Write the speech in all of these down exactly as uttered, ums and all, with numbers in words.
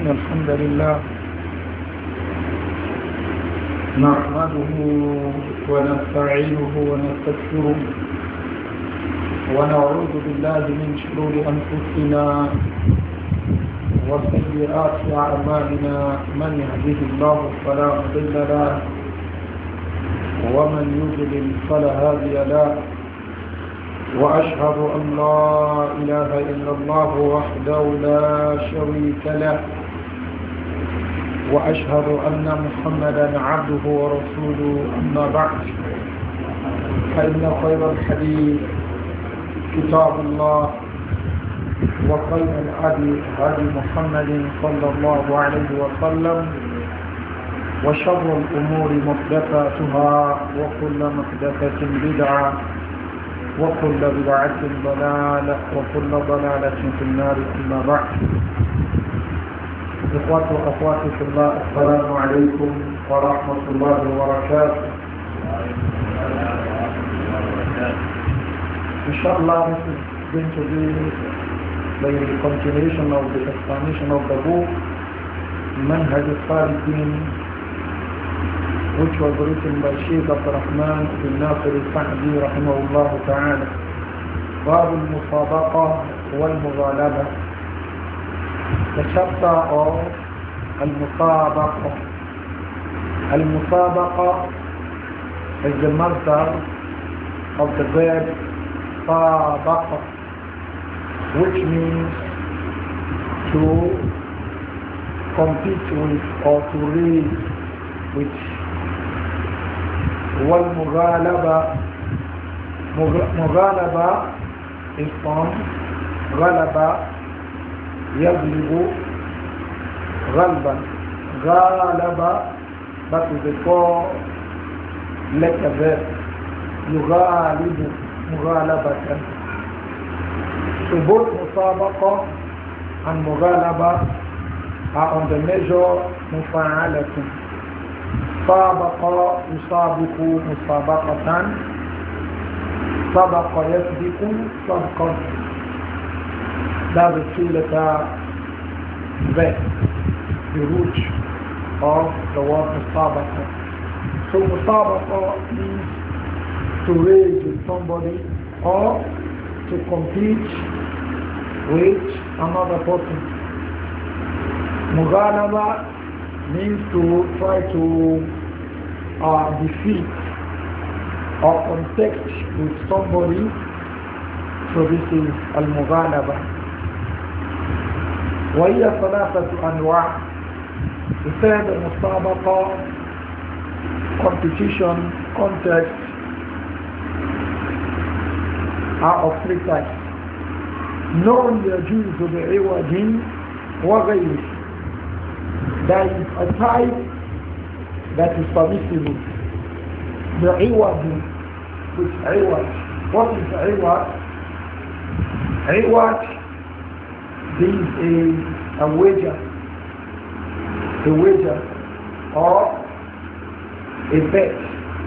إن الحمد لله نحمده ونستعينه ونستغفره ونعوذ بالله من شرور أنفسنا وسيئات أعمالنا من يهده الله فلا مضل له ومن يضلل فلا هادي له وأشهد أن لا إله إلا الله وحده لا شريك له وأشهد أن محمدا عبده ورسوله أما بعد فإن خير الحديث كتاب الله وخير الهدي هدي محمد صلى الله عليه وسلم وشر الأمور محدثاتها وكل محدثة بدعة وكل بدعة ضلالة وكل ضلالة في النار أما بعد. إخواتي وأخواتي في الله السلام عليكم ورحمة الله وبركاته. Inshallah, this is going to be the continuation of the explanation of the book Manhaj al-Salikin, which was written by Shaykh Abdurrahman bin Nasir al-Sa'di rahimahullah ta'ala. Bab al-Musabaqa wal-Mughalaba, the chapter of al-Musabaqa. Al-Musabaqa is the masdar of the verb sabaqa, which means to compete with or to race with. والمغالبة مغالبة is from غلبة يغلب غلبا غالبة, that is the four letter verb يغالب مغالبة. So both مسابقة and مغالبة are on the measure مفاعلة. سابق يسابق مسابقة, سبق يسبق سبقا. That's the two letter verb, the root of the word musabaqa. So musabaqa means to race with somebody or to compete with another person. Mughalaba means to try to uh, defeat or contest with somebody. So this is al-mughalaba. وهي ثلاثة أنواع. The third musabaqa, competition, contest, are of three types. نوع يجوز بعوض وغيره. There is a type that is permissible. The iwad, which iwad. What is iwad? Iwad is a, a wager, a wager or a bet.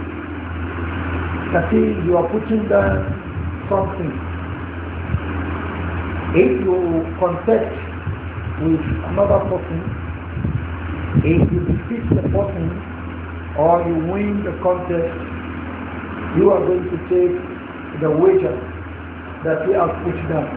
That is, you are putting down something. If you contest with another person, if you defeat the person or you win the contest, you are going to take the wager that he has put down.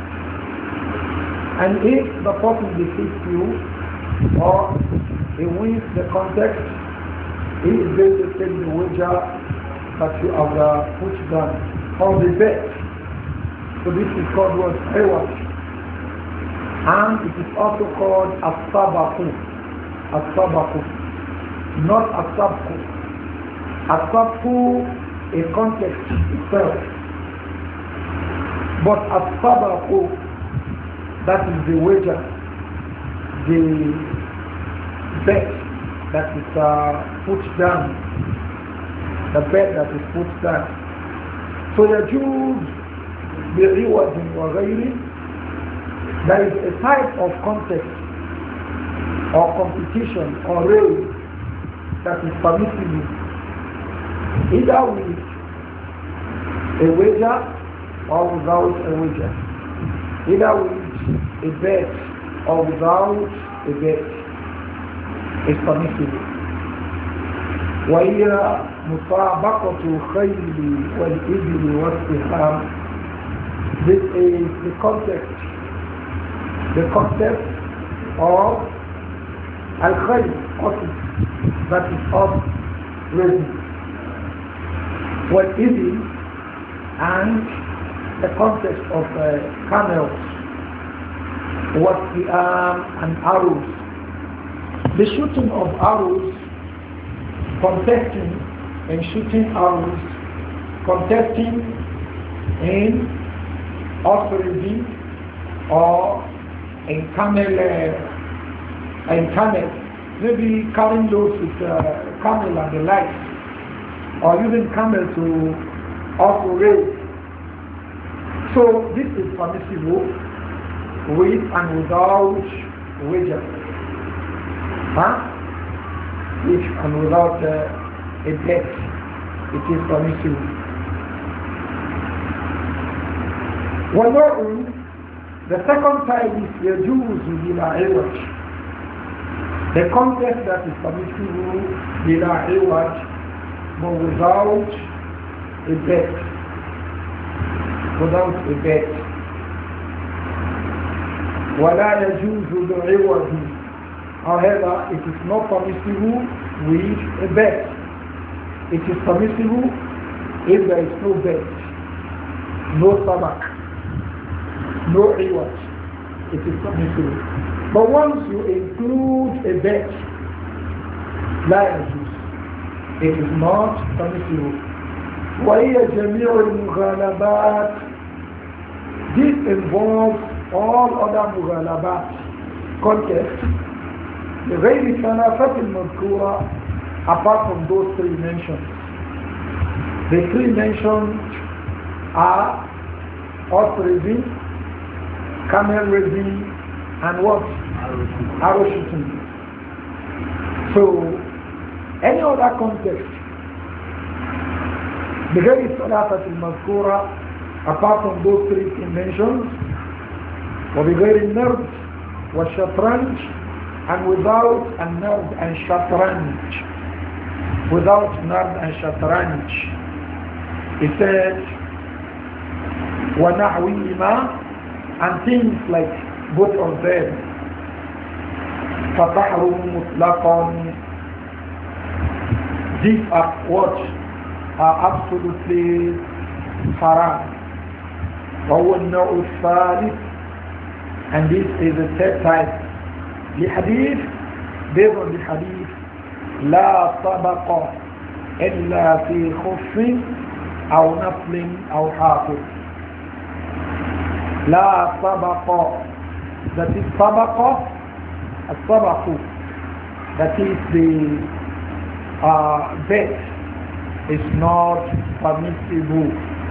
And if the person defeats you or he wins the contest, he is going to take the wager that you have uh, put down or the bet. So this is called what? Reward. And it is also called as-sabaqu. As-sabaqu, not as-sabqu. As-sabqu, a context itself. But as-sabaqu, that is the wager, the bet that is uh, put down, the bet that is put down. So the Jews, the reward or there is a type of contest or competition or race that is permissible, either with a wager or without a wager, either with a bet or without a bet is permissible. وهي مسابقة الخيل والإبل والسهام. This is the context, the concept of al-khayl, horses, that is horse racing. Wal-ibl, and the context of uh, camels, was-siham, and arrows. The shooting of arrows, contesting in shooting arrows, contesting in horse racing or in camel, uh, in camel, maybe carrying loads with uh, camel and the like, or using camel to also race. So this is permissible with and without wager. Huh? With and without uh, a bet, it is permissible. One more. The second type is يجوز بلا عوج. The contest that is permissible بلا عوج, but without a bet. Without a bet. ولا يجوز بعوج. However, it is not permissible with a bet. It is permissible if there is no bet, no sabak, no reward. It is permissible. But once you include a bet, لا يجوز. It is not permissible. وهي جميع المغالبات. This involves all other مغالبات, contests, بغير ثلاثة المذكورة, apart from those three mentioned. The three mentioned are horse racing, camel racing, and what? Arrow shooting. So, any other context, بغير الثلاثة المذكورة, apart from those three mentions, وبغير النرد والشطرنج, and without a nard and shatranj, without nard and shatranj, he said, وَنَحْوِهِمَا, and things like both of them, فَتَحْرُمُ مُطْلَقًا, these are what are absolutely haram. وَهُوَ النَّوْءُ الثَّالِث, and this is the third type. لحديث based on the hadith لا طبق إلا في خف أو نفل أو حافظ. لا طبق, that is طبق, الطبق, that is the uh, bet, is not permissible.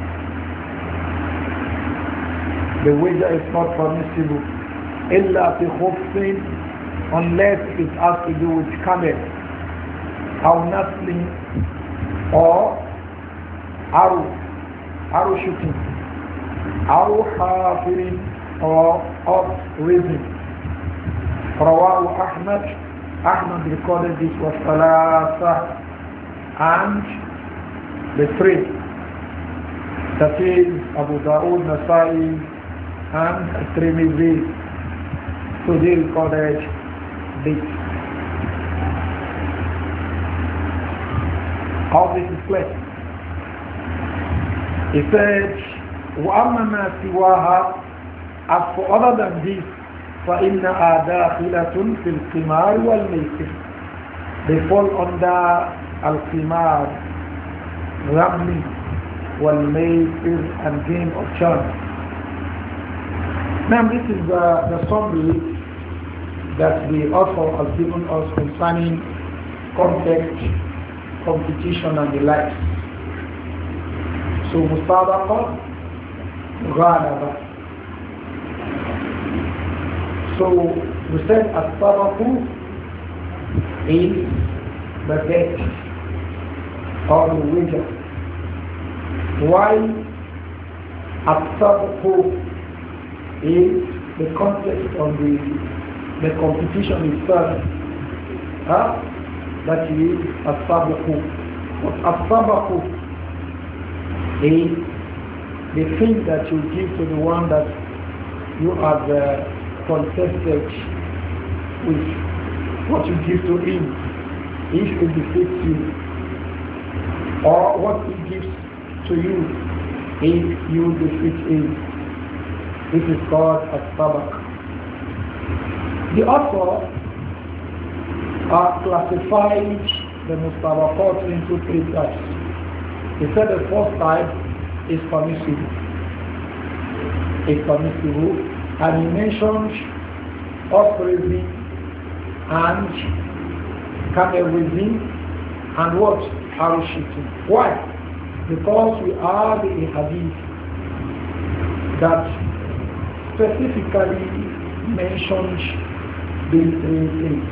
The wager is not permissible. إلا في خف, unless it has to do with camel, or nothing, or arrow, arrow shooting, arrow hafirin, or up raising. Rawahu Ahmad, Ahmad recorded this was Thalatha, and the three, that is Abu Dawood, Nasai, and Tirmidhi. So they recorded this. All this is clear. He said, وَأَمَّا مَا سِوَاهَا, as for other than this, فَإِنَّهَا دَاخِلَةٌ فِي الْقِمَارِ وَالْمَيْسِرِ, they fall under al-qimar, gambling, wal-maysir, and game of chance. Now this is uh, the summary that the author has given us concerning context, competition, and the likes. So musabaqa, ghalaba. So we said as-sabaqu is the bet or the wager. Why as-sabaqu is the context of the the competition itself. Huh? That is as-sabaku. But as-sabaku is the thing that you give to the one that you have uh, contested with. What you give to him, if he defeats you, or what he gives to you, if you defeat him. This is called as-sabak. The author uh, classified the mustabaqat into three types. He said the first type is permissible. It's permissible, and he mentioned horse racing and camel racing and what? Arrow shooting. Why? Because we have a hadith that specifically mentions these three things.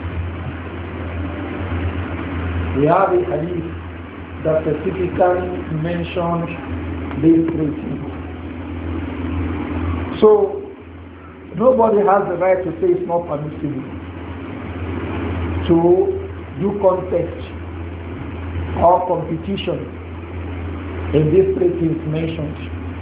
We have a hadith that specifically mentions these three things. So nobody has the right to say it's not permissible to do contest or competition in these three things mentioned.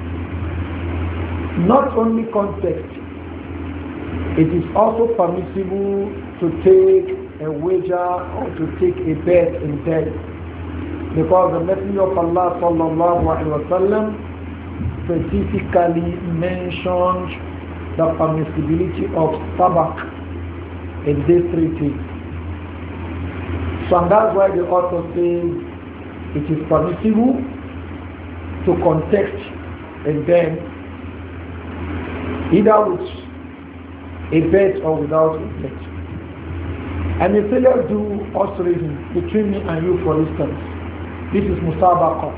Not only contest, it is also permissible to take a wager or to take a bet in them, because the Messenger of Allah sallallahu alaihi wasallam specifically mentioned the permissibility of sabak in these three things. So and that's why the author says it is permissible to contest in them, either with a bet or without a bet. And if they do horse racing between me and you, for instance, this is musabaqa,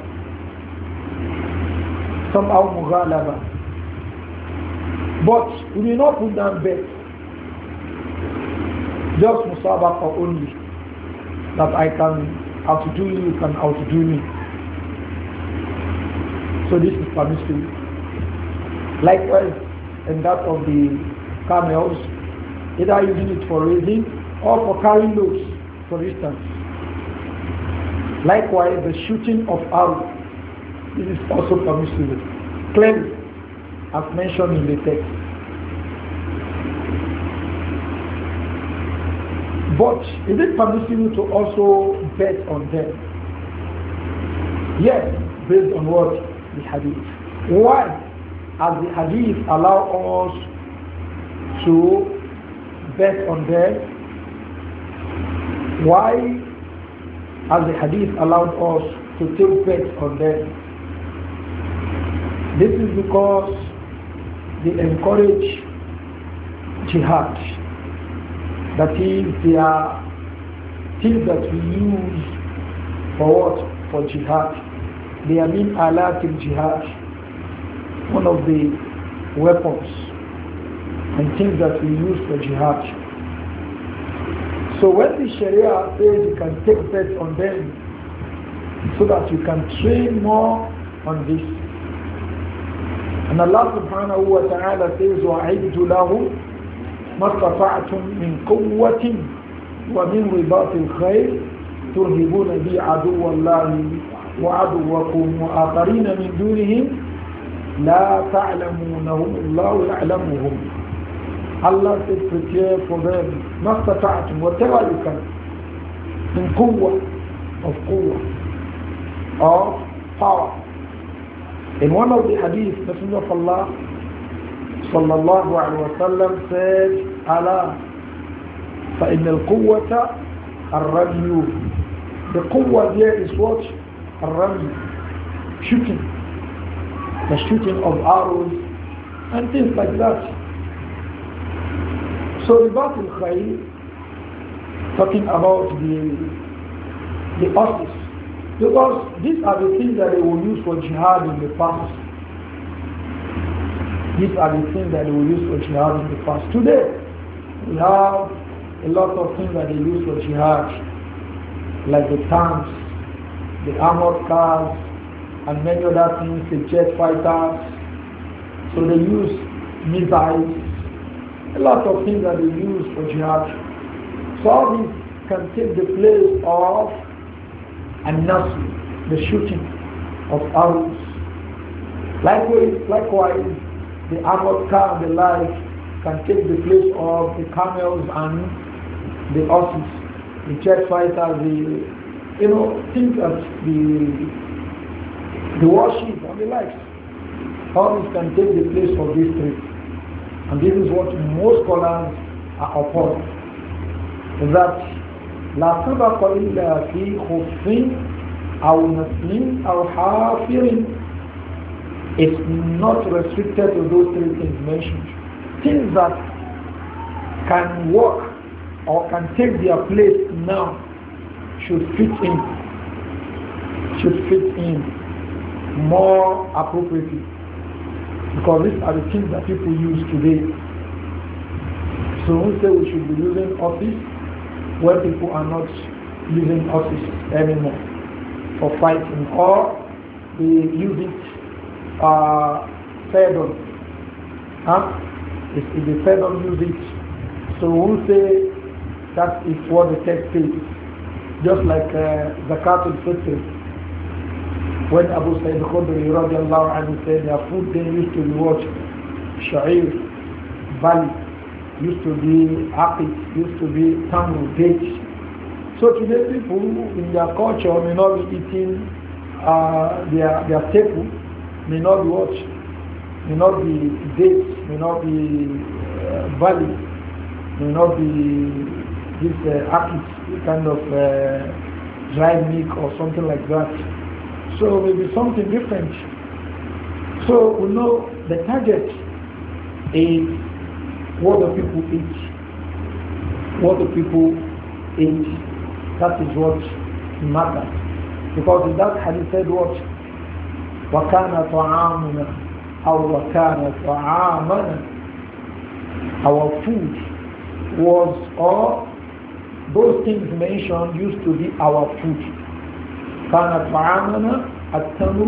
somehow mughalaba. But we will not put down bet, just musabaqa only, that I can outdo you, you can outdo me. So this is permissible. Likewise, in that of the camels, either using it for raising or for carrying loads, for instance. Likewise, the shooting of arrows, this is also permissible, clearly, as mentioned in the text. But is it permissible to also bet on them? Yes, based on what? The hadith. Why? As the hadith allow us to bet on them, why has the hadith allowed us to take bets on them? This is because they encourage jihad. That is, they are things that we use for what? For jihad. They are min alat in jihad, one of the weapons and things that we use for jihad. So when the Sharia says you can take bets on them so that you can train more on this. And Allah subhanahu wa ta'ala says, وَعِدُّ لَهُ مَا اسْتَطَعْتُم مِّن قُوَّةٍ وَمِن رِبَاطِ الْخَيْلِ تُرْهِبُونَ بِهِ عَدُوَّ اللَّهِ وَعَدُوَّكُمْ وَآخَرِينَ مِن دُونِهِمْ لَا تَعْلَمُونَهُمُ اللَّهُ يَعْلَمُهُمْ. Allah says prepare for them mastata'atum, whatever you can, in quwwah, of quwwah, of power. In one of the hadith, Messenger of Allah sallallahu alaihi wasallam said, "Ala, fa inna al-quwwata ar-ramy." The quwwah here is what? Ar-ramy, shooting, the shooting of arrows and things like that. So Ribat al-Khayl, talking about the the horses, because these are the things that they will use for jihad in the past. These are the things that they will use for jihad in the past. Today, we have a lot of things that they use for jihad, like the tanks, the armored cars, and many other things, the jet fighters. So they use missiles a lot of things that they use for jihad. So all this can take the place of an-nasr, the shooting of arrows. Likewise, likewise, the armored car and the like can take the place of the camels and the horses, the jet fighters, the you know things that the the warship and the likes. All this can take the place of these three. And this is what most scholars are upon. That لا سبق إلا في خف أو نسل أو حافر is not restricted to those three things mentioned. Things that can work or can take their place now should fit in, should fit in more appropriately. Because these are the things that people use today. So we say we should be using office when people are not using office anymore for fighting, or they use it uh, pardon. Huh? If, if the pardon use it, so we say that is what the text says. Just like uh, Zakat al-Fitr. When Abu Sayyid al-Khudri radiallahu anhu said their food then used to be what? Sha'ir, barley, used to be aqid, used to be tamru, dates. So today people in their culture may not be eating uh, their, their staple, may not be what? May not be dates, may not be uh, barley, may not be this uh, aqid, kind of uh, dried milk or something like that. So maybe something different. So we know the target is what the people eat. What the people eat. That is what matters. Because in that hadith said what? وَكَانَ طَعَامُنَا أَوْ وَكَانَ طَعَامَنَا. Our food was, or those things mentioned used to be our food. كان طعامنا التمر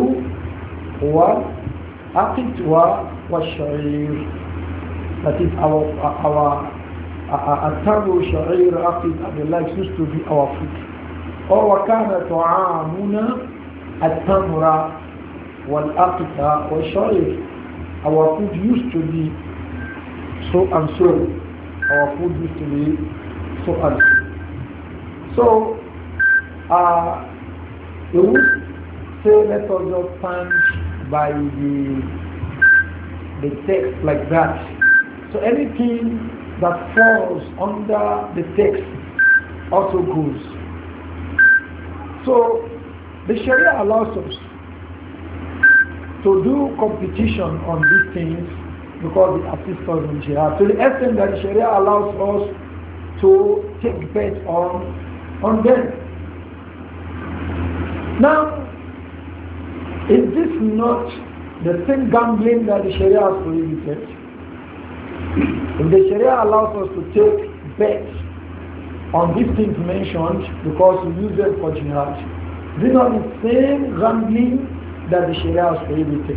والعقد والشعير. That is our our التمر والشعير عقد and the likes used to be our food. Or وكان طعامنا التمر والعقد والشعير. Our food used to be so and so. Our food used to be so and so. So uh, we would say let us just stand by the, the text like that. So anything that falls under the text also goes. So the Sharia allows us to do competition on these things because it assists us in jihad. To the extent that the Sharia allows us to take bets on, on them. Now, is this not the same gambling that the Sharia has prohibited? If the Sharia allows us to take bets on these things mentioned because we use them for jihad, these are the same gambling that the Sharia has prohibited.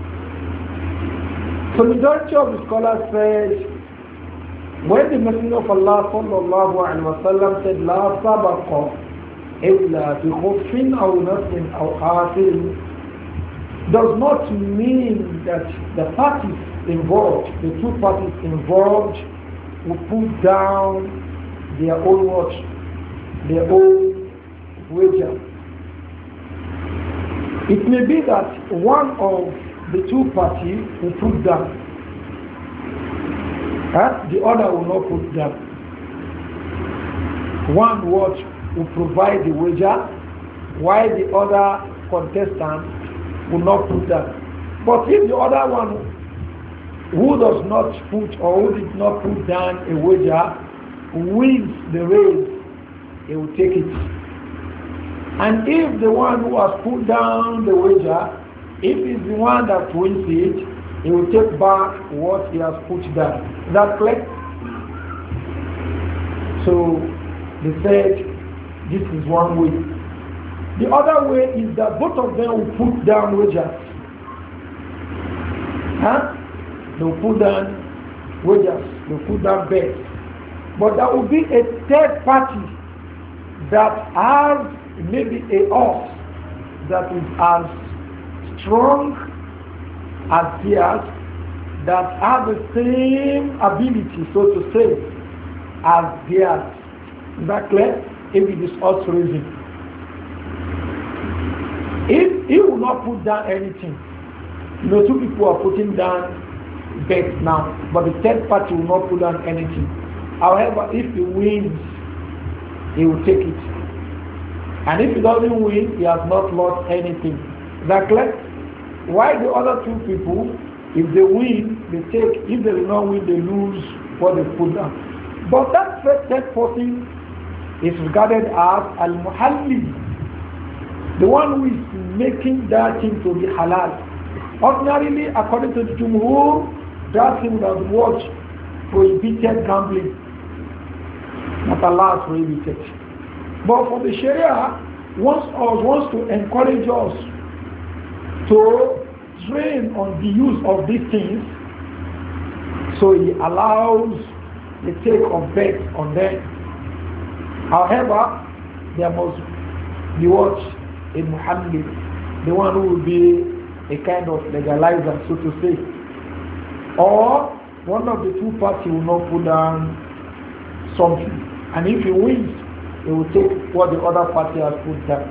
So the majority of the scholars said, when the Messenger of Allah sallallahu alaihi wasallam said, "La sabaqa إلا بخف أو نصر أو حافر," does not mean that the parties involved, the two parties involved, will put down their own watch, their own wager. It may be that one of the two parties will put down, huh? The other will not put down. One watch will provide the wager, while the other contestant will not put that. But if the other one who does not put or who did not put down a wager wins the race, he will take it. And if the one who has put down the wager, if it's the one that wins it, he will take back what he has put down. Is that correct? So they said this is one way. The other way is that both of them will put down wagers. Huh? They will put down wages, they put down bets. But there will be a third party that has maybe a horse that is as strong as theirs, that have the same ability, so to say, as theirs. Is that clear? If it is horse raising. If he will not put down anything, you know, two people are putting down bets now, but the third party will not put down anything. However, if he wins, he will take it. And if he doesn't win, he has not lost anything. Is that clear? Why the other two people, if they win, they take. If they do not win, they lose what they put down. But that third person is regarded as al-muhalli, the one who is making that thing to be halal. Ordinarily, according to the Jumhur, that thing would have watched prohibited gambling. Not Allah prohibited. But for the Sharia, wants us wants to encourage us to train on the use of these things, so he allows the take of bets on them. However, there must be what? A muhammad, the one who will be a kind of legalizer, so to say. Or one of the two parties will not put down something. And if he wins, he will take what the other party has put down.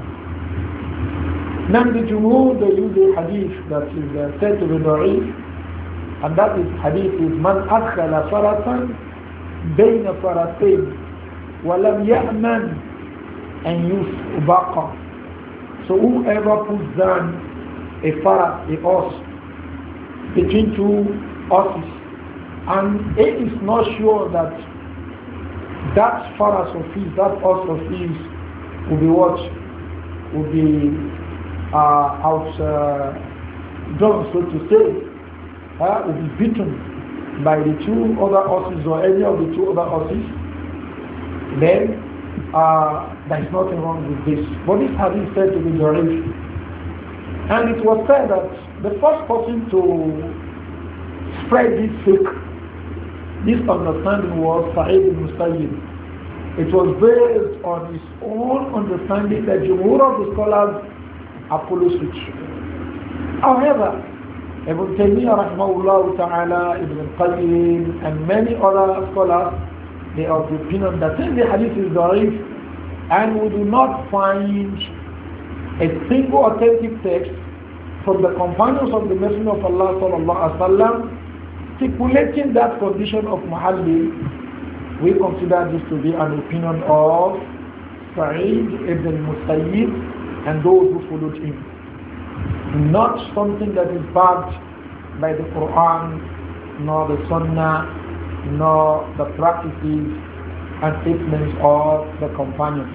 Now the Jumhur, they use a hadith that is uh, said to be da'if, and that is hadith is man adkhala faratan bayna faratayn wa lam ya'man an yusbaqa. So whoever puts down a faras, a horse, between two horses, and he is not sure that that faras of his, that horse of his will be what? Will be uh, out uh, done, so to say, uh, will be beaten by the two other horses or any of the two other horses, then uh, there is nothing wrong with this. But this hadith said to be da'if. And it was said that the first person to spread this fake, this understanding was Sa'id ibn Musayyib. It was based on his own understanding that the Jumhur of the scholars Apollo switch. However, Ibn Taymiyyah rahimahullah ta'ala, Ibn Qayyim, and many other scholars, they are of the opinion that since the hadith is da'if, and we do not find a single authentic text from the companions of the Messenger of Allah sallallahu alaihi wasallam stipulating that condition of muhalli, we consider this to be an opinion of Sa'id ibn Musayyib and those who followed him. Not something that is backed by the Quran, nor the Sunnah, nor the practices and statements of the companions.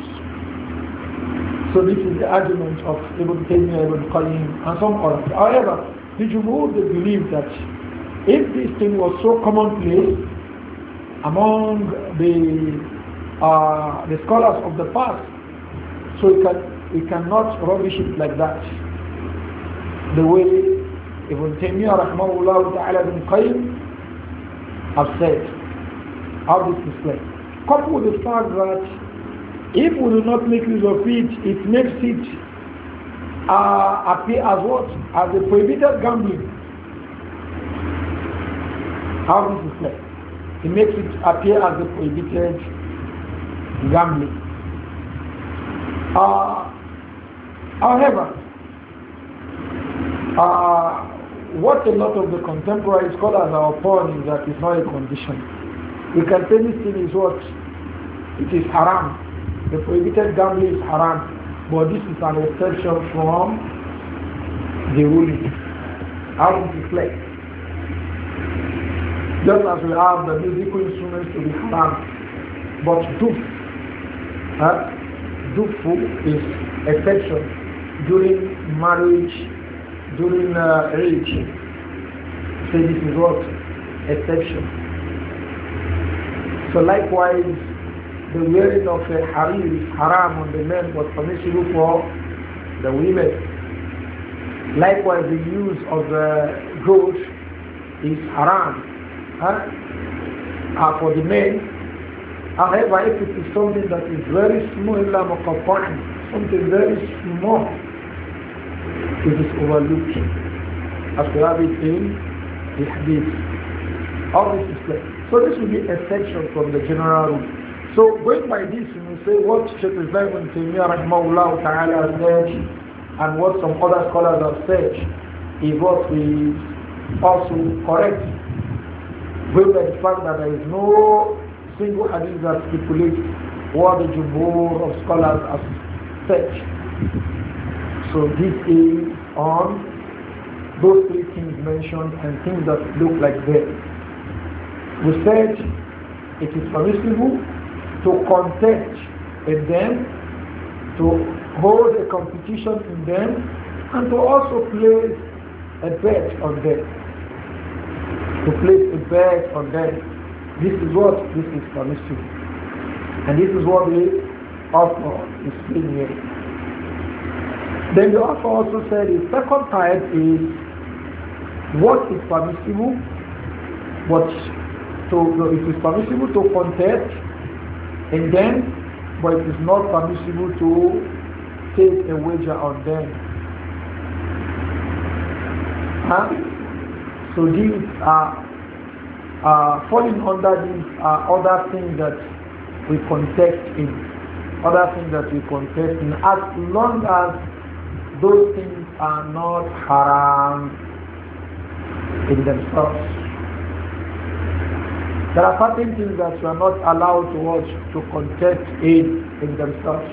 So this is the argument of Ibn Taymiyyah, Ibn Qayyim, and some others. However, the Jumhur, they believe that if this thing was so commonplace among the uh, the scholars of the past, so we, can, we cannot rubbish it like that. The way Ibn Taymiyyah rahmahullah ta'ala Ibn Qayyim have said how this is played. Coupled with the fact that if we do not make use of it, it makes it uh, appear as what? As a prohibited gambling. How this is played. It makes it appear as a prohibited gambling. Uh, however, uh, what a lot of the contemporary scholars are upon is that it's not a condition. We can say this thing is what? It is haram. The prohibited gambling is haram. But this is an exception from the ruling. How it is like. Just as we have the musical instruments to be haram. But duf, huh? Dufu is exception during marriage, during uh, age. So this is what? Exception. So likewise, the wearing of a harir is haram on the men but permissible for the women. Likewise, the use of uh, gold is haram. Huh? uh, for the men. However, if it is something that is very small, something very small, it is overlooked, as we have it in the hadith. All this is clear. So this will be a section from the general rule. So going by this, you will say what Shaykh Islam ibn Taymiyyah rahimahullah ta'ala has said and what some other scholars have said is what is also correct. Going by the fact that there is no single hadith that stipulates what the jumhur of scholars have said. So this is on those three things mentioned and things that look like that. We said it is permissible to contest in them, to hold a competition in them, and to also place a bet on them. To place a bet on them. This is what this is permissible. And this is what the author is saying here. Then the author also said the second type is what is permissible, but to, it is permissible to contest in them, but it is not permissible to take a wager on them. Huh? So these are Uh, falling under these are other things that we contest in, other things that we contest in, as long as those things are not haram in themselves. There are certain things that you are not allowed to watch to contest in in themselves.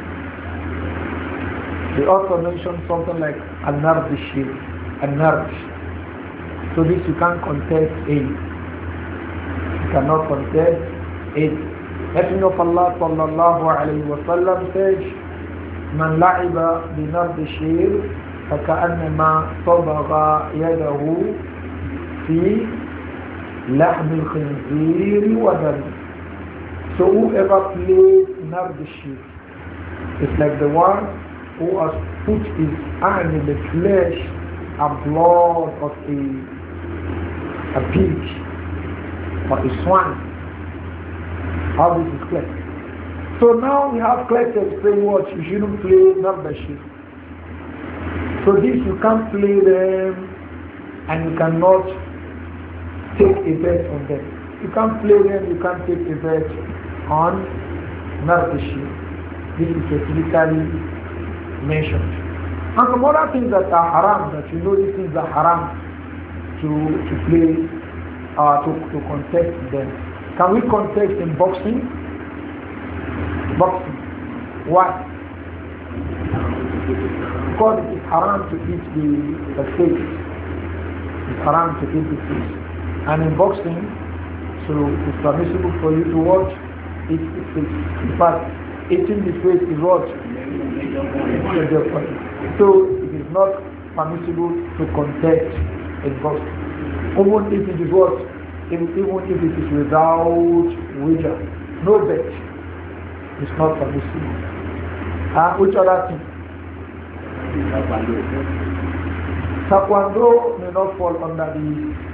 They also mentioned something like an-nardishi, an-nard. So this you can't contest in. Cannot contest it. Messenger of Allah sallallahu alayhi wa sallam says, "Man la'iba bi nard shir, فكأنما صبغ يده في لحم الخنزير ودم." So whoever plays nard shir is like the one who has put his hand in the flesh and blood of a a pig or a swan. How this is clear. So now we have clear to explain what you shouldn't play membership. So this you can't play them and you cannot take a bet on them. You can't play them, you can't take a bet on membership. This is specifically mentioned. And some other things that are haram, that you know these things are haram to, to play Uh, to, to contest them. Can we contest in boxing? Boxing. Why? Because it is haram to eat the, the face. It's haram to eat the face. And in boxing, so it's permissible for you to watch eat the face. In fact, eating the face is what? So it is not permissible to contest in boxing. Even if it is what? Even if it is without wager, no bet, it's not permissible. Uh, which other thing? Taekwondo may not fall under the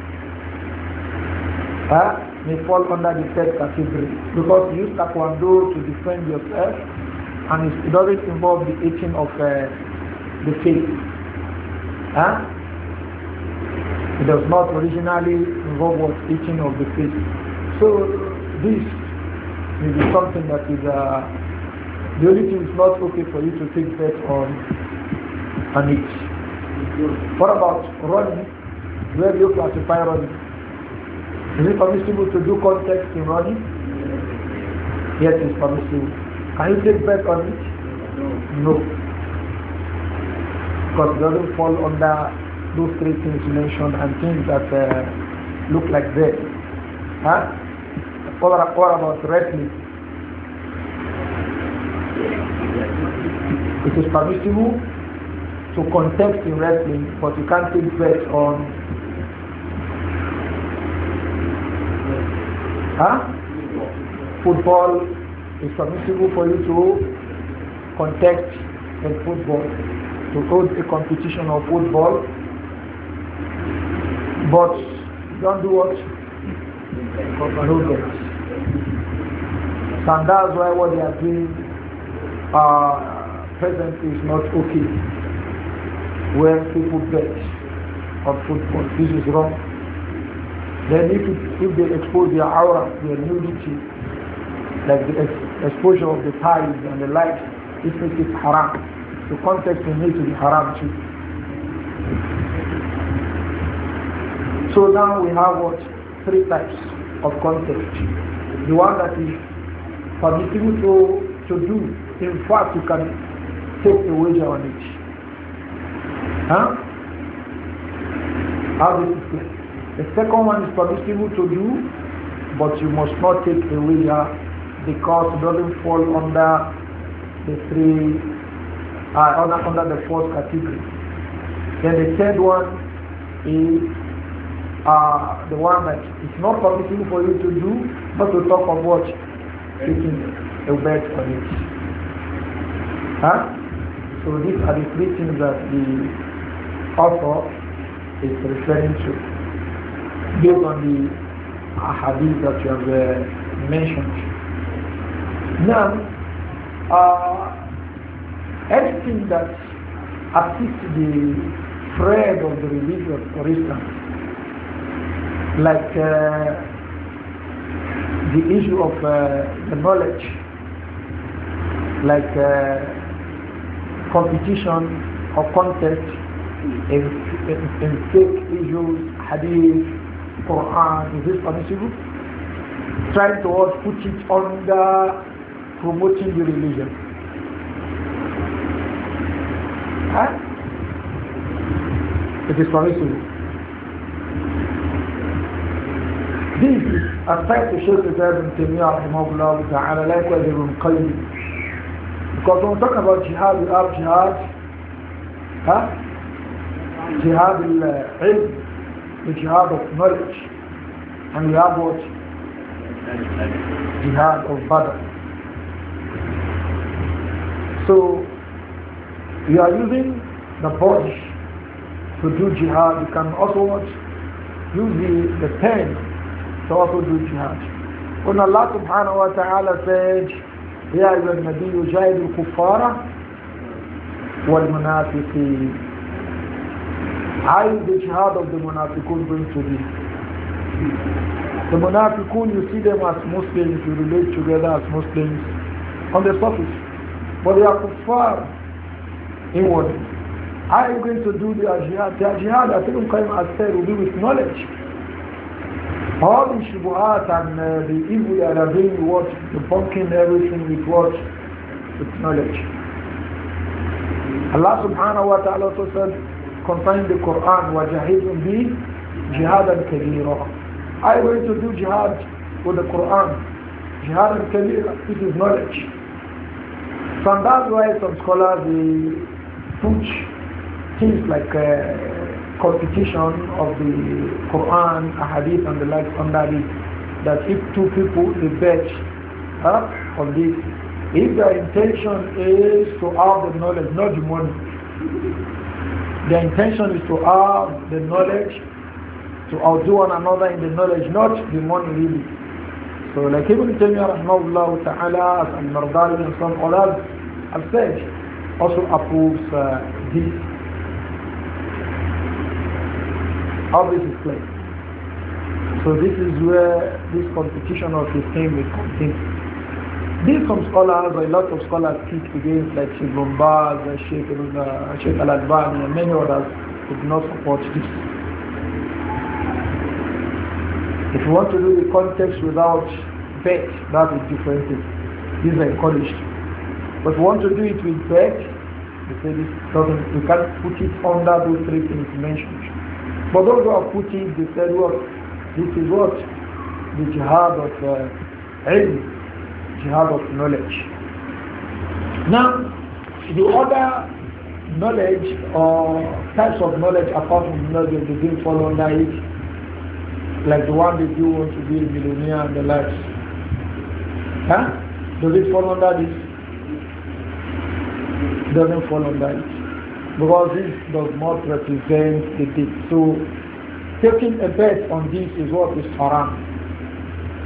uh, may fall under the third category because you use Taekwondo to defend yourself, and it doesn't involve the eating of uh, the face. Huh? It does not originally involve what eating of the fish. So this may be something that is uh, the only thing is not okay for you to take bet on on it. What about running? Where do you classify running? Is it permissible to do context in running? Yes, it's permissible. Can you take bet on it? No. Because it doesn't fall under those three things mentioned and things that uh, look like that. Huh? What about wrestling? It is permissible to contest in wrestling, but you can't take bet on. Huh? Football is permissible for you to contest in football, to hold a competition of football. But don't do what? No bet. And that's why what they are doing uh, presently is not okay. Where people bet on football. This is wrong. Then if, it, if they expose their aura, their nudity, like the ex exposure of the thighs and the light, this makes it haram. The context will need to be haram too. So now we have what? Three types of context. The one that is permissible to, to do. In fact, you can take a wager on it. Huh? How do you explain? The second one is permissible to do, but you must not take a wager because it doesn't fall under the three, uh, under, under the fourth category. Then the third one is uh, the one that is not permissible for you to do, not to talk of what? Taking a bet on it. Huh? So these are the three things that the author is referring to based on the hadith that you have uh, mentioned. Now, uh, anything that assists the spread of the religion, for instance, like uh, the issue of uh, the knowledge, like uh, competition or contest in, in, in fake issues, hadith, Quran, is this permissible? Trying to what, put it under promoting the religion. Huh? It is permissible. This is a type of Shaykh Ibn Taymiyyah rahimahullah ta'ala, likewise Ibn Qayyim. Because when we talk about jihad, we have jihad, huh? Jihad al-ilm, the jihad of knowledge, and we have what? Jihad of Badr. So, you are using the body to do jihad. You can also what? Use the, the pen to also do jihad. When Allah subhanahu wa ta'ala said, يا أيها النبي جاهد الكفار والمنافقين. How is the jihad of the munafiqun going to be? The munafiqun, you see them as Muslims, you relate together as Muslims on the surface, but they are kuffar inwardly. How are you going to do their jihad? Their jihad, I think Ibn said, will be with knowledge. All the shubuhat and uh, the evil that are doing what? Debunking everything with what? With knowledge. Allah subhanahu wa ta'ala also said, concerning the Quran, وَجَهِدٌ بِي جِهَادًا كَبِيرًا. Are you going to do jihad with the Quran? Jihad kabira, it is knowledge. So that's why some scholars they put things like uh, competition of the Quran, Ahadith and the like under it. That if two people they bet uh, on this, if their intention is to have the knowledge, not the money, their intention is to have the knowledge, to outdo one another in the knowledge, not the money really. So like Ibn Taymiyyah rahimahullah ta'ala and Mardali and some others have said, also approves uh, this. How this is played. So this is where this competition of the thing will continue. These some scholars, a lot of scholars speak against, like Sheikh Bombaz, Sheikh, uh, Sheikh Al-Albani and many others who do not support this. If you want to do the context without bet, that is different. These are encouraged. But if you want to do it with bet, they say this doesn't, you can't put it under those three things mentioned. But those who have put it, they said what? This is what? The jihad of uh, ilm, jihad of knowledge. Now, the other knowledge or types of knowledge apart from knowledge they didn't fall under it, like the one that you want to be a millionaire and the likes. Huh? Does it fall under this? It doesn't fall under it. Because this does not represent the deed. So taking a bet on this is what is haram.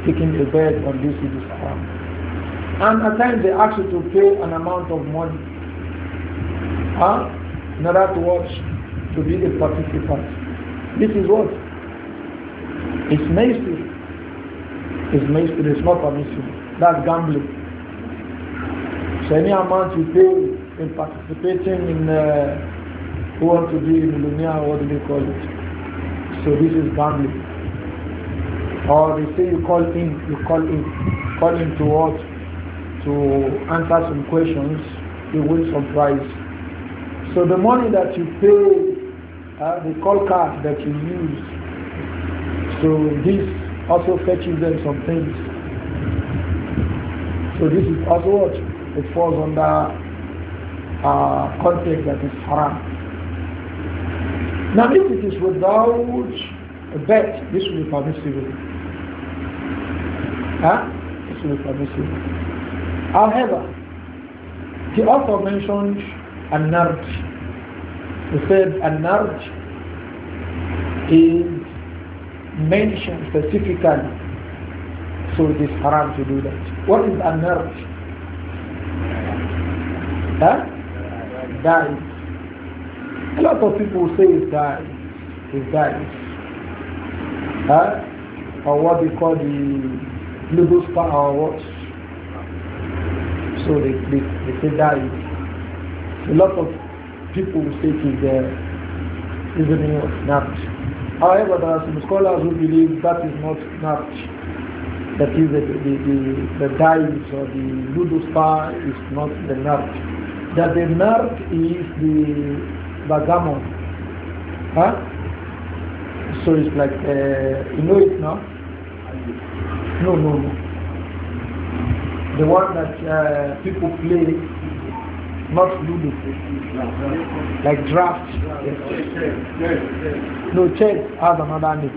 taking a bet on this it is haram. And at times they ask you to pay an amount of money huh? in order to watch, to be a participant. This is what? It's maisir. It's maisir, it's not permissible. That's gambling. So any amount you pay in participating in uh, who want to be in Lunia, what do they call it? So this is gambling. Or they say you call in, you call in, call in to what? To answer some questions, you win some prize. So the money that you pay, uh, the call card that you use, so this also fetches them some things. So this is also what? It falls under uh, context that is haram. Now if it is without a bet, this will be permissible. Huh? This will be permissible. However, he also mentioned an-nard. He said an-nard is mentioned specifically, so it is haram to do that. What is an-nard? Huh? Dies. A lot of people say it dies. It dies. Huh? Or what they call the Ludo star or what? So they, they, they say dies. A lot of people say it is the reasoning of not. However, there are some scholars who believe that is not not. That is the the, the, the dice or the Ludo star is not the nard. That the nard is the bagamon. Huh? So it's like, uh, you know it now? No, no, no. The one that uh, people play, not Ludo, like draft. Yes. No, chess has another name.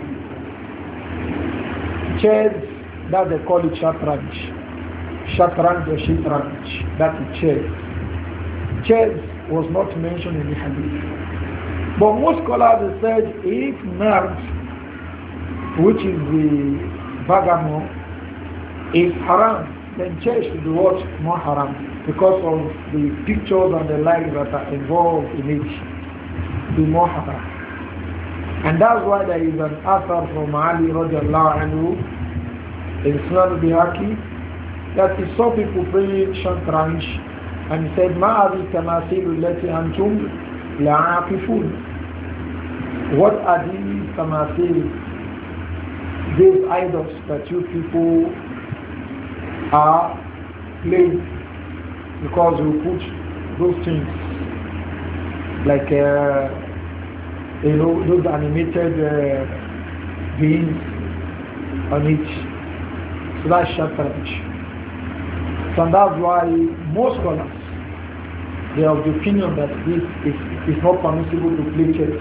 Chess, that they call it shatranj. Shatranj or shatranj, that is chess. Chess was not mentioned in the hadith. But most scholars have said if nard, which is the bagamon, is haram, then chess should be what? More haram, because of the pictures and the likes that are involved in it. Be more haram. And that's why there is an author from Ali radiallahu anhu in Sunan al-Bihaqi that he saw people playing shatranj and he said, Ma adi tamasilu lati antum la'aqifun. What are these tamasil, these idols that you people are playing? Because we put those things like uh, you know, those animated uh, beings on it. So that's shatranj. So that's why most scholars, they are of the opinion that this is, is not permissible to play chess.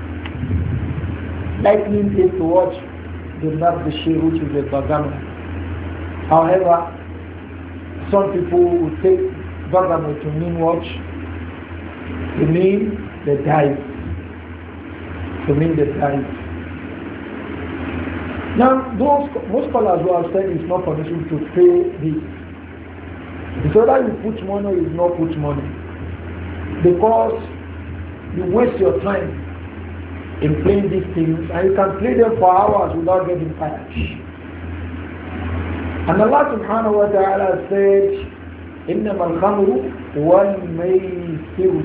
Likening is to watch the nard bashir, which is a bagamon. However, some people will take bagamon to mean what? To mean the dice. To mean the dice. Now, those most scholars who have said it's not permissible to pay this. It's whether you put money or you not put money. Because you waste your time in playing these things and you can play them for hours without getting tired. And Allah subhanahu wa ta'ala said, إِنَّمَا الْخَمْرُ وَالْمَيْسِرُ.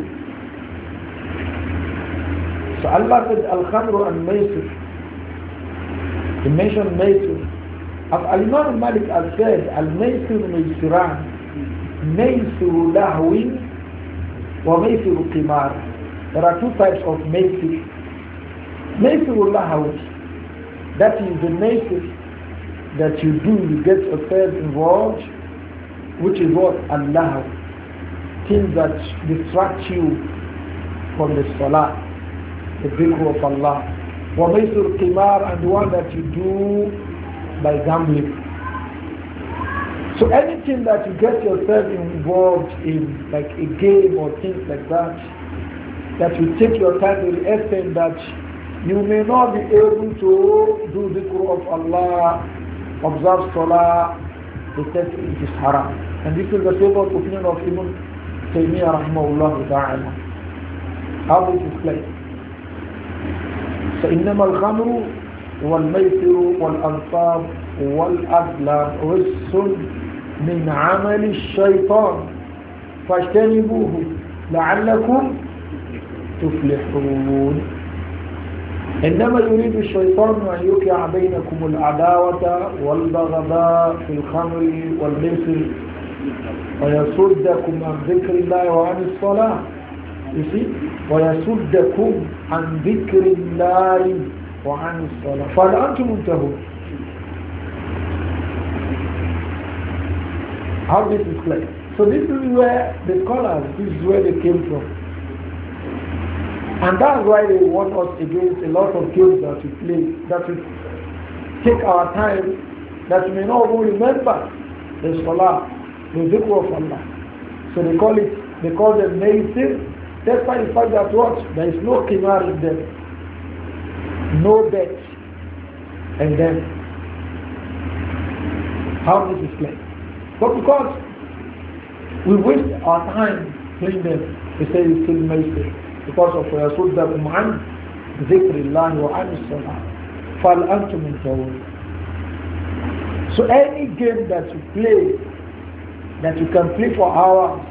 So Allah said, Al-Khamru and Maysir. He mentioned Maysir. As Al-Imam Malik has said, Al-Maysir Maysiran. Maysiru Lahwin wa Maysiru Qimar. There are two types of Maysir. Maysiru Lahwin, that is the Maysir that you do, you get yourself involved, which is what? Allah. Things that distract you from the Salah, the dhikr of Allah. Wa Maysir Qimar, and the one that you do by gambling. So anything that you get yourself involved in, like a game or things like that, that will take your time to the extent that you may not be able to do the dhikr of Allah observes Salah, they said it is haram. And this is the favorite opinion of Ibn Taymiyyah rahimahullah ta'ala. How this is played. فإنما الخمر والميسر والأنصاب والأزلام رجس من عمل الشيطان فاجتنبوه لعلكم تفلحون. إنما يريد الشيطان أن يوقع بينكم العداوة والبغضاء في الخمر والميسر ويصدكم عن ذكر الله وعن الصلاة. You see? ويصدكم عن ذكر الله وعن الصلاة فهل أنتم منتهون. How this is played. So this is where the scholars, this is where they came from. And that's why they warn us against a lot of games that we play, that we take our time, that we may not even remember the Salah, the dhikr of Allah. So they call it, they call them Maysir, despite the fact that what? There is no qimar in them, no bet. And then, how this is played. But because we waste our time playing them, they say it's still Maysir. Because of وَيَصُدَّكُمْ عَنْ ذِكْرِ اللَّهِ وَعَنِ الصَّلَاةِ فَهَلْ أَنْتُمْ مُنْتَهُونَ. So any game that you play, that you can play for hours,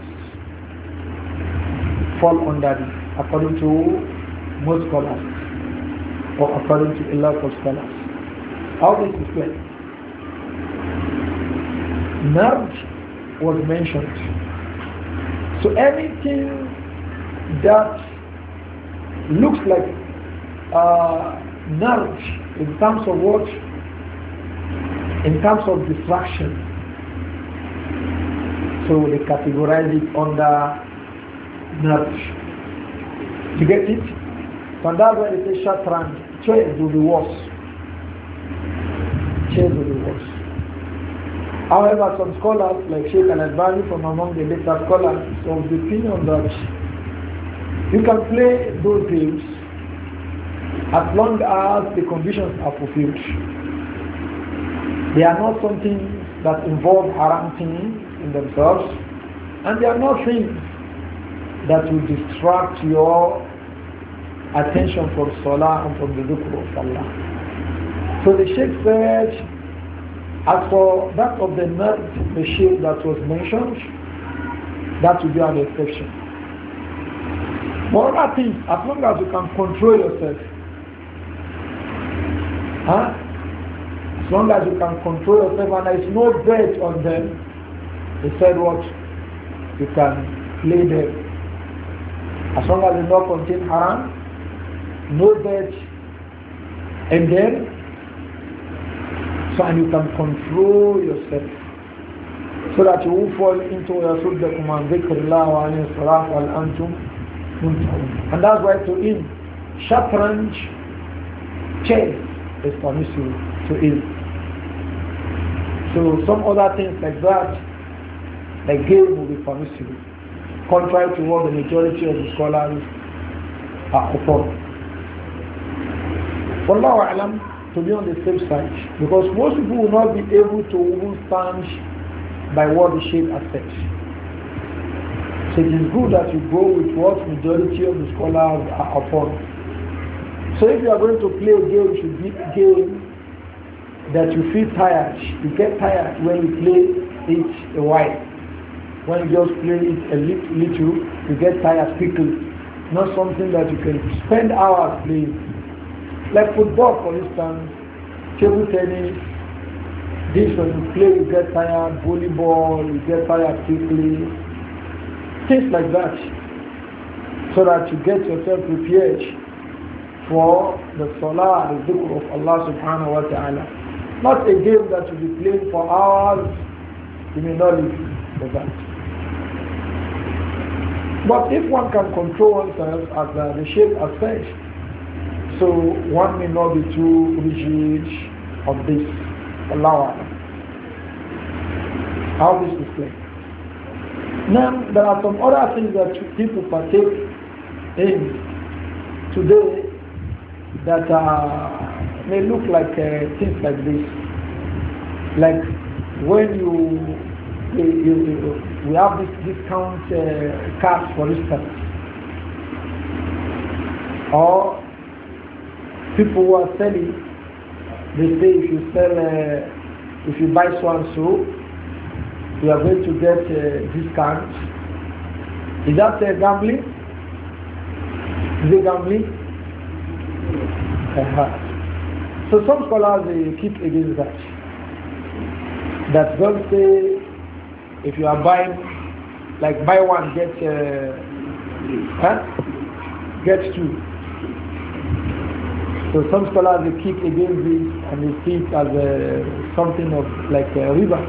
fall under this, according to most scholars, or according to a lot of scholars. How this is played? Nard was mentioned. So anything that looks like uh, nudge in terms of what? In terms of distraction. So they categorize it under nudge. You get it? So that's why they say shatranj. Chess will be worse. Chess will be worse. However, some scholars like Sheikh Al-Albani from among the later scholars is of the opinion that you can play those games as long as the conditions are fulfilled. They are not something that involve haram things in themselves, and they are not things that will distract your attention from Salah and from the dhikr of Allah. So the Sheikh said, as for that of the night, the Sheikh that was mentioned, that will be an exception. But other things, as long as you can control yourself, huh? As long as you can control yourself and there is no bet on them, they said what? You can play them. As long as they don't contain haram, no bet, and then, so and you can control yourself, so that you will fall into يَصُدَّكُمْ عَنْ ذِكْرِ اللَّهِ وَعَنِ الصَّلَاةِ وَالْأَنْتُمْ مُنْتَهُونَ. And that's why to him, shatranj, chess is permissible to him. So some other things like that, like game will be permissible, contrary to what the majority of the scholars are upon. Wallahu a'lam, to be on the safe side, because most people will not be able to even stand by what the Shaykh has said. So it is good that you go with what majority of the scholars are upon. So if you are going to play a game, it should be a game that you feel tired. You get tired when you play it a while. When you just play it a little, little you get tired quickly. Not something that you can spend hours playing. Like football, for instance, table tennis. This when you play, you get tired. Volleyball, you get tired quickly. Things like that, so that you get yourself prepared for the salah, the dhikr of Allah subhanahu wa ta'ala. Not a game that you be playing for hours, you may not live for that. But if one can control oneself, as uh, the Shaykh has said, so one may not be too rigid of this. Allah. How this is played. Now, there are some other things that people partake in today that uh, may look like uh, things like this. Like when you, you, you, you we have this discount uh, cards for instance, or people who are selling, they say if you sell, uh, if you buy so and so, you are going to get a discount. Is that uh, gambling? Is it gambling? Uh-huh. So some scholars they keep against that. That don't say if you are buying, like buy one get uh, huh? get two. So some scholars they keep against this and they see it as a, something of like a riba.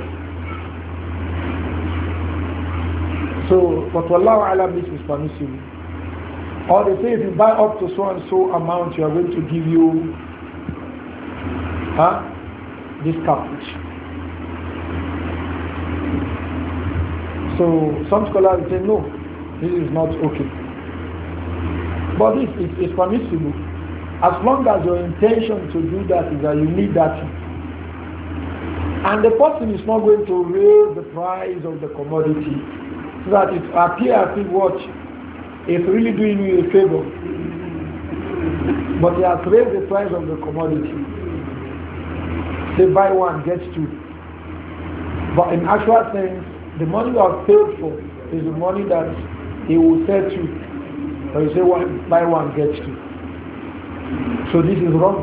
So, but wallahu alam, this is permissible. Or they say if you buy up to so and so amount, you are going to give you huh, discount. So some scholars say no, this is not okay. But this is, is permissible as long as your intention to do that is that you need that. And the person is not going to raise the price of the commodity so that it appears as if what is really doing you a favor. But he has raised the price of the commodity. Say buy one, get two. But in actual sense, the money you have paid for is the money that he will sell to. Or you say one, buy one, get two. So this is wrong.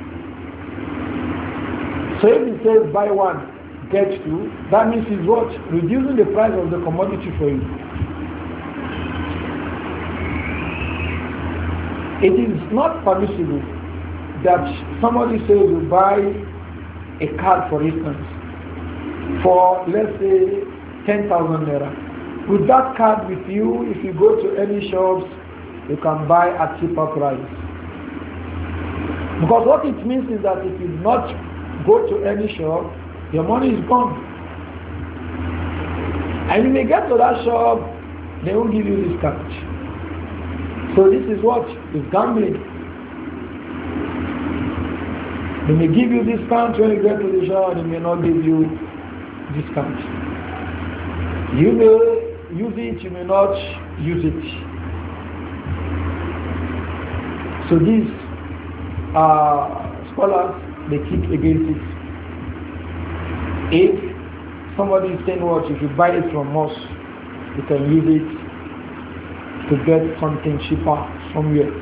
So if he says buy one, get two, that means he's what? Reducing the price of the commodity for you. It is not permissible that somebody says you buy a card, for instance, for let's say ten thousand naira. With that card with you, if you go to any shops, you can buy at cheaper price. Because what it means is that if you not go to any shop, your money is gone. And you may get to that shop, they will give you discount. So this is what is gambling. They may give you discount when you get to the shop, they may not give you discount. You may use it, you may not use it. So these uh, scholars, they keep against it. If somebody is saying what, if you buy it from us, you can use it to get something cheaper somewhere.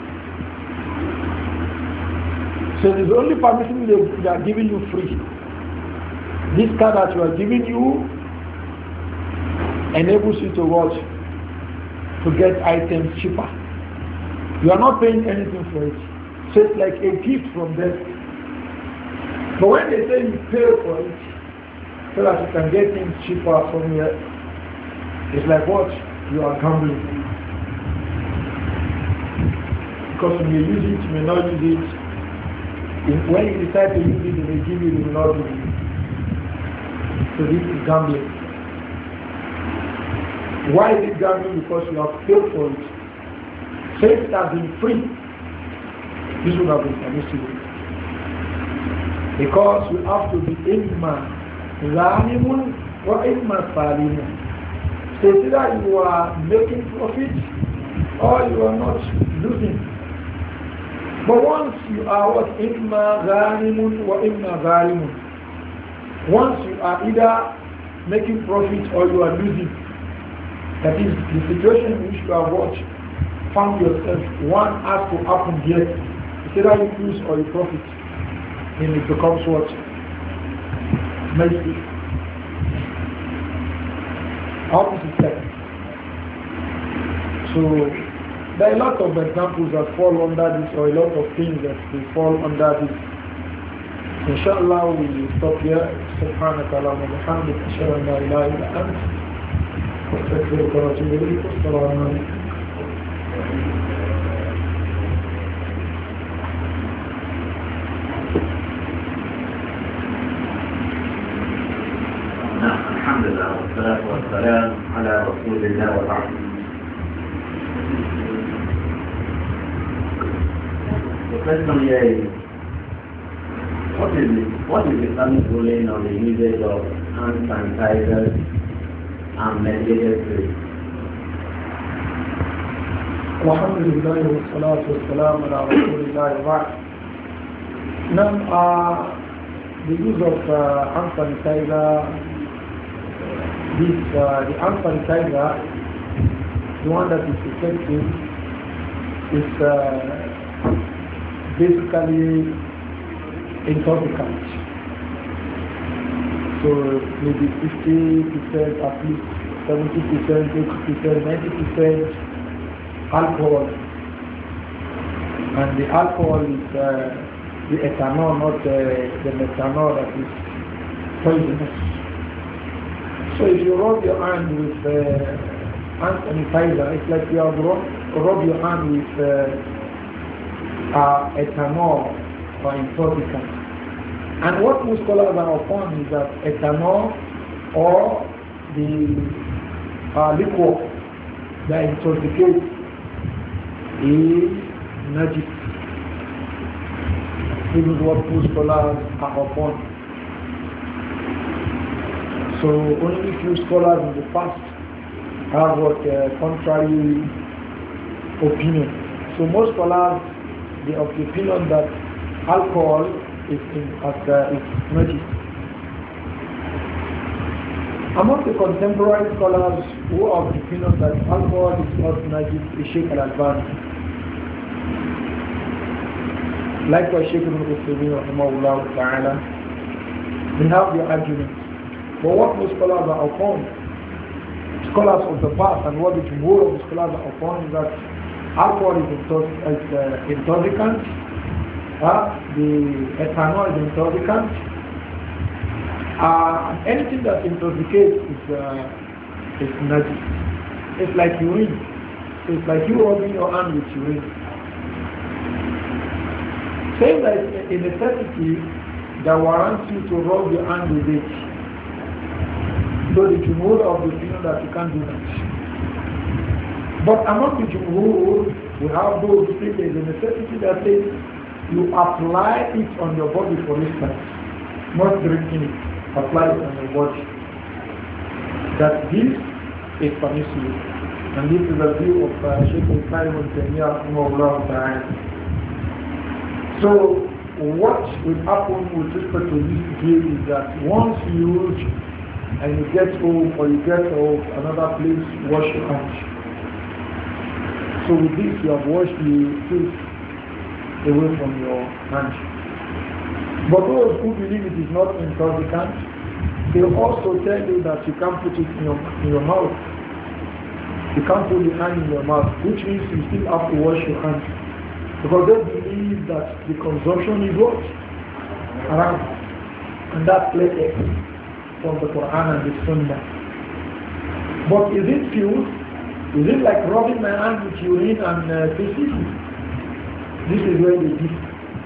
So it is only permission they, they are giving you free. This card that we are giving you enables you to watch, to get items cheaper. You are not paying anything for it. So it's like a gift from them. But when they say you pay for it, so that you can get things cheaper somewhere, it's like what? You are gambling. Because you may use it, you may not use it. If when you decide to use it, they may give you, you will not use it. So this is gambling. Why is it gambling? Because you have paid for it. So if it has been free, this would have been permissible. Because you have to be imma zalimun or imma salimun. So it's either you are making profit or you are not losing. But once you are what imma zalimun or imma zalimun, once you are either making profit or you are losing, that is the situation in which you have what found yourself, one has to happen here. It's either you lose or you profit. Then it becomes what? Messy. How is it said? So there are a lot of examples that fall under this, or a lot of things that will fall under this. Inshallah we will stop here. سبحانك اللهم وبحمدك أشهد أن لا إله إلا أنت أستغفرك وأتوب إليك. والسلام عليكم. الحمد لله والصلاة والسلام على رسول الله وبعد. The question is, What is it? What is the Islamic ruling on the usage of hand sanitizers and medicated spirits? Alhamdulillah wa salatu wa salam ala rasulillah wa ba'd. Now, uh, the use of uh, hand sanitizer, this, uh, the hand sanitizer, the one that is effective, is uh, basically intoxicant. So maybe fifty percent, at least seventy percent, eighty percent, ninety percent alcohol. And the alcohol is uh, the ethanol, not uh, the methanol that is poisonous. So if you rub your hand with uh, hand sanitizer, it's like you have rub, rub your hand with uh, uh, ethanol or intoxicant. And what most scholars are upon is that ethanol or the uh, liquor that intoxicates is najis. This is what most scholars are upon. So only few scholars in the past have what uh, contrary opinion. So most scholars they are of the opinion that alcohol is in as uh, is najis. Among the contemporary scholars who are of the opinion that alcohol is not najis is Sheikh Al-Albani. Likewise, Sheikh Ibn Uthaymeen rahimahullah ta'ala, they have their arguments. But what most scholars are upon, scholars of the past, and what the more of the scholars are upon is that alcohol is intox- is, uh, intoxicant, uh, the ethanol is intoxicant, uh, anything that intoxicates is, uh, is najis. It's like urine. So it's like you rubbing your hand with urine. Saying that a necessity that warrants you to rub your hand with it. So the jumhur of the opinion that you can't do that. But among the jumhur, we have those who say there is a necessity that says you apply it on your body, for instance, not drinking it, apply it on your body. That this is permissible. And this is the view of uh, Shaykh al-Islam ibn Taymiyyah rahimahullah ta'ala. So what will happen with respect to this view is that once you use and you get home or you get off another place, wash your hands. So with this you have washed the filth away from your hands. But those who believe it is not intoxicant, they will also tell you that you can't put it in your, in your mouth. You can't put the hand in your mouth, which means you still have to wash your hands. Because they believe that the consumption is what? Haram. And that's clear from the Quran and the Sunnah. But is it pure? Is it like rubbing my hand with urine and uh, feces? This is where they differ.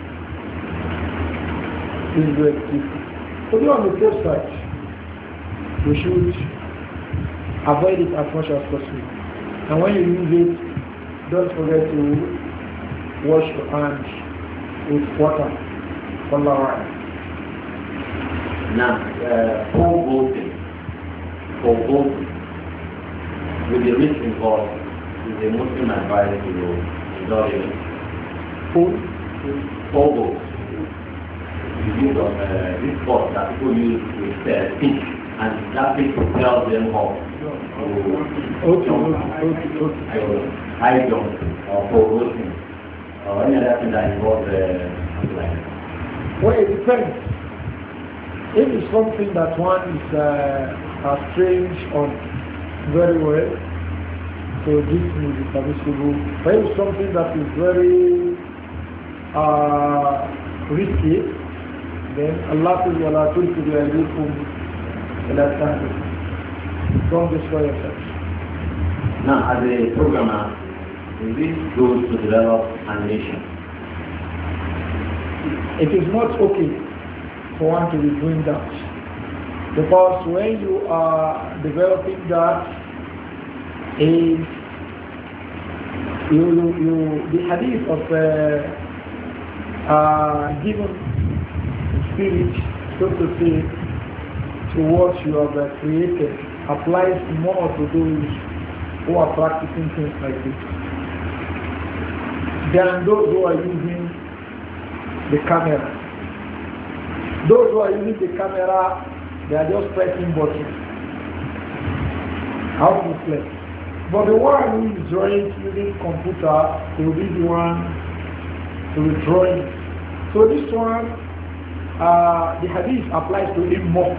This is where they differ. So be on the safe side. We should avoid it as much as possible. And when you use it, don't forget to wash your hands with water. Wallahu a'lam. Now, uh, for voting, for voting, with the risk involved, is a Muslim advised to indulge in Food? for votes. The use of uh, this sport that people use with uh, stick, and that thing propels them off to Okay, jump, okay, okay, okay. to high jump, or for voting, or any other thing that involves uh, something like that. Well, it depends. If it's something that one is uh, uh, strange on very well, so this may be permissible. But if it's something that is very uh, risky, then Allah says, وَلَا تُلْكُوا بِأَيْدِيكُمْ إِلَى التَّهْلُكَةِ. Don't destroy yourself. Now, as a programmer, this goes to develop animation. It is not okay for one to be doing that. Because when you are developing that, is you, you, you the hadith of uh, uh, given spirit, so to say, to what you have uh, created applies more to those who are practicing things like this than those who are using the camera. Those who are using the camera, they are just pressing buttons. How to play. But the one who is drawing using computer will be the one to be drawing. So this one, uh, the hadith applies to him more.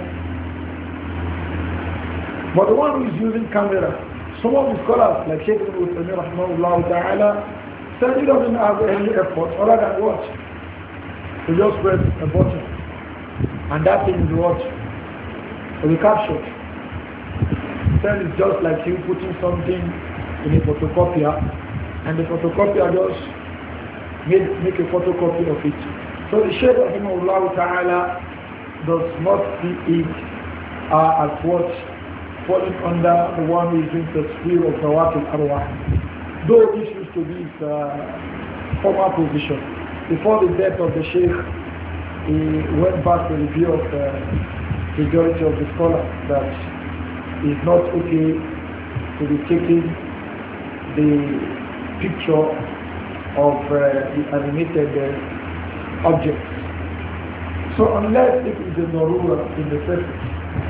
But the one who is using camera, some of the scholars like Sheikh Ibn Uthaymeen rahimahullah ta'ala said he doesn't have any effort other than what? To just press a button. And that thing is what? Will be captured. Then it's just like you putting something in a photocopier and the photocopier just make, make a photocopy of it. So the Shaykh rahimahullah ta'ala does not see it uh, as what falling under the one who is in the sphere of Zawat al-Arwah. Though this used to be his uh, former position. Before the death of the Shaykh, he went back to the view of the majority of the scholars that it's not okay to be taking the picture of uh, the animated uh, objects. So unless it is a narura in the surface,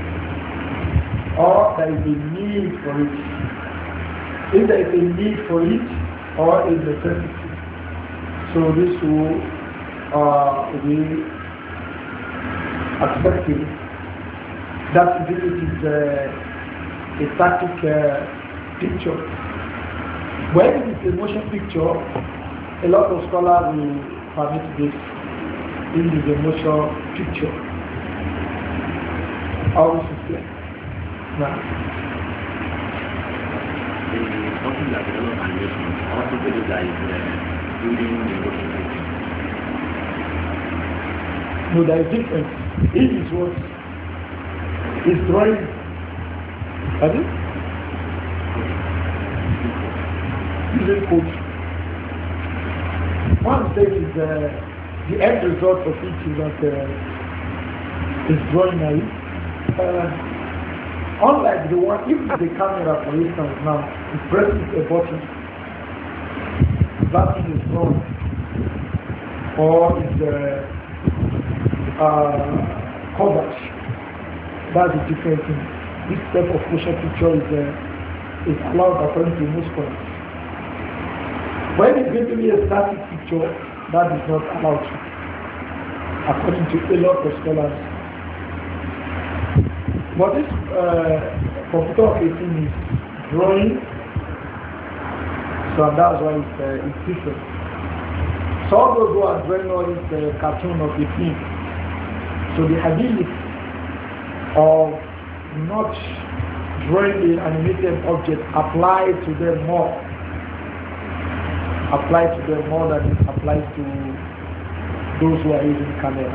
or there is a need for it, if there is a need for it, or is necessity, so this will uh, be accepted. That if it is uh, a static uh, picture. When it is a motion picture, a lot of scholars will permit this. This is a motion picture. How is it clear? Now, something like a lot of animation, also believe that is uh, building the motion picture. No, there is difference. It is what is drawing. Pardon? Using code. One thing is uh, the end result of it is that uh, is drawing a uh, unlike the one, if the camera for instance now, it presses a button, that thing is drawn, or is uh, uh, covered. That's a different thing. This type of motion picture is, uh, is allowed according to most scholars. When it's going to be a static picture, that is not allowed according to a lot of scholars. But this uh, computer operating is drawing, so that's why it's, uh, it's different. So all those who are drawing all this uh, cartoon of the film, so the hadith of not drawing the animated object apply to them more. Apply to them more than it applies to those who are using camera.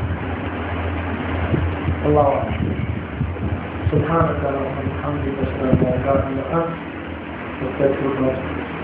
Allah. سبحانك اللهم وبحمدك اشهد ان لا اله الا انت استغفرك